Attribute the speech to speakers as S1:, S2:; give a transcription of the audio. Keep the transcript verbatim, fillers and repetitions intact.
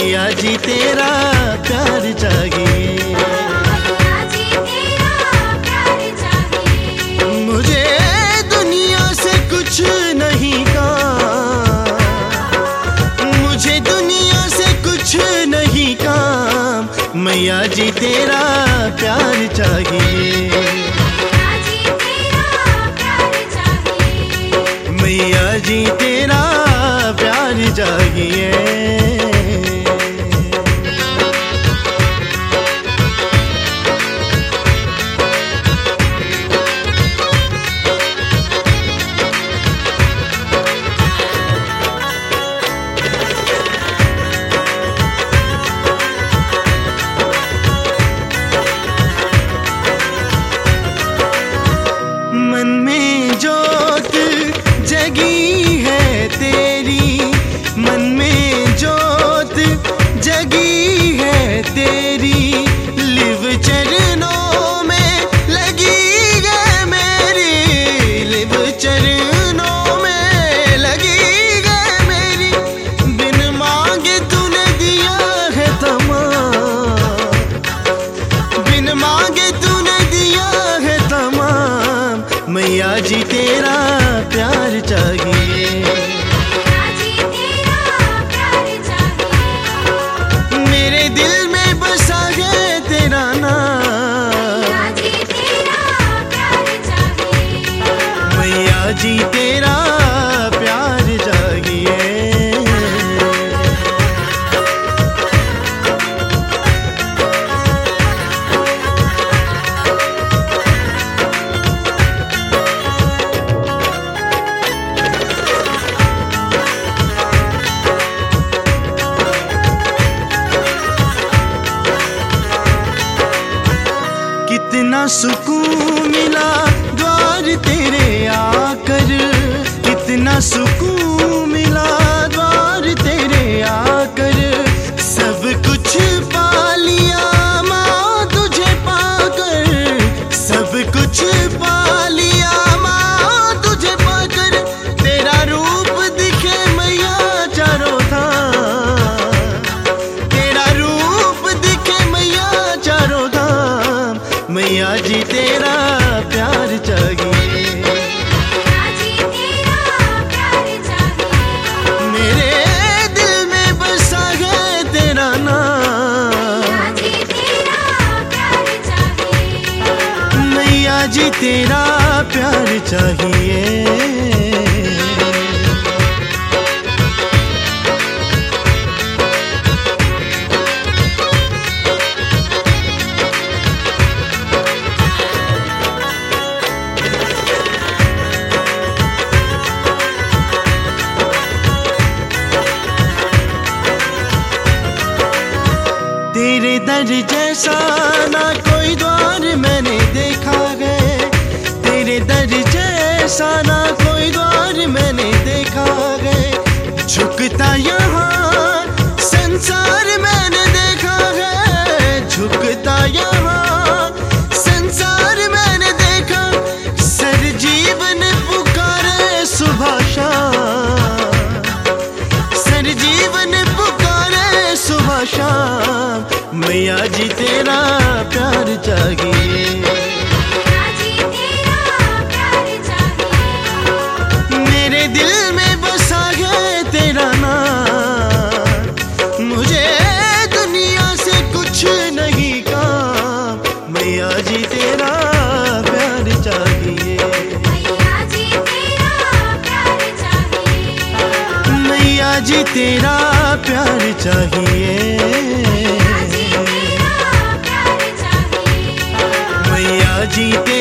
S1: मैया जी तेरा प्यार चाहिए।
S2: मैया जी तेरा प्यार चाहिए।
S1: मुझे दुनिया से कुछ नहीं काम, मुझे दुनिया से कुछ नहीं काम, मैया जी तेरा प्यार चाहिए।
S2: मैया जी तेरा प्यार चाहिए।
S1: मैया जी तेरा प्यार चाहिए। मन में जोत जगी है तेरी, मन में जोत जगी है तेरी, लिव चरणों में लगी है मेरी, लिव चरणों में लगी है मेरी, बिन मांगे तूने दिया है तमाम, बिन मांगे तूने दिया है तमाम, मैया जी तेरा प्यार चाहिए।
S2: मैया जी तेरा प्यार चाहिए।
S1: मेरे दिल में बसा है तेरा नाम,
S2: मैया जी तेरा प्यार चाहिए।
S1: मैया जी तेरा प्यार चाहिए। कितना सुकून मिला द्वार तेरे आकर, कितना सुकून मिला द्वार तेरे आकर, सब कुछ पा लिया माँ तुझे पाकर, सब कुछ पा लिया माँ तुझे पाकर, तेरा रूप दिखे मैया चारों धाम, तेरा रूप दिखे मैया चारों धाम, मैया जी तेरा प्यार चाहिए।
S2: मैया जी तेरा प्यार चाहिए।
S1: मेरे दिल में बसा है तेरा नाम,
S2: मैया जी तेरा प्यार चाहिए।
S1: मैया जी तेरा प्यार चाहिए। तेरे दर जैसा ना कोई द्वार मैंने देखा है, तेरे दर जैसा ना कोई द्वार मैंने देखा है, झुकता यहाँ संसार मैंने देखा है, झुकता यहाँ संसार मैंने देखा, सर जीवन पुकारे सुबह शाम, सर जीवन पुकारे सुबह शाम, मैया जी तेरा प्यार चाहिए।
S2: मैया जी तेरा प्यार चाहिए।
S1: मेरे दिल में बसा है तेरा नाम, मुझे दुनिया से कुछ नहीं काम, मैया जी तेरा प्यार चाहिए।
S2: मैया जी तेरा प्यार चाहिए।
S1: मैया जी तेरा प्यार चाहिए।
S2: मैया जी तेरा प्यार चाहिए।
S1: मैया जी तेरा